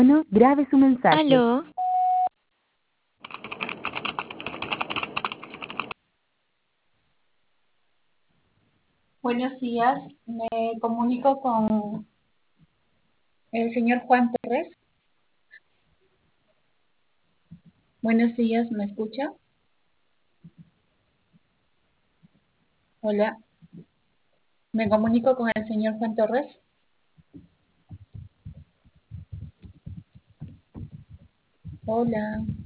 Grabe su mensaje. Aló, Buenos días, me comunico con el señor Juan Torres. Buenos días, ¿me escucha? Hola, me comunico con el señor Juan Torres. Hola.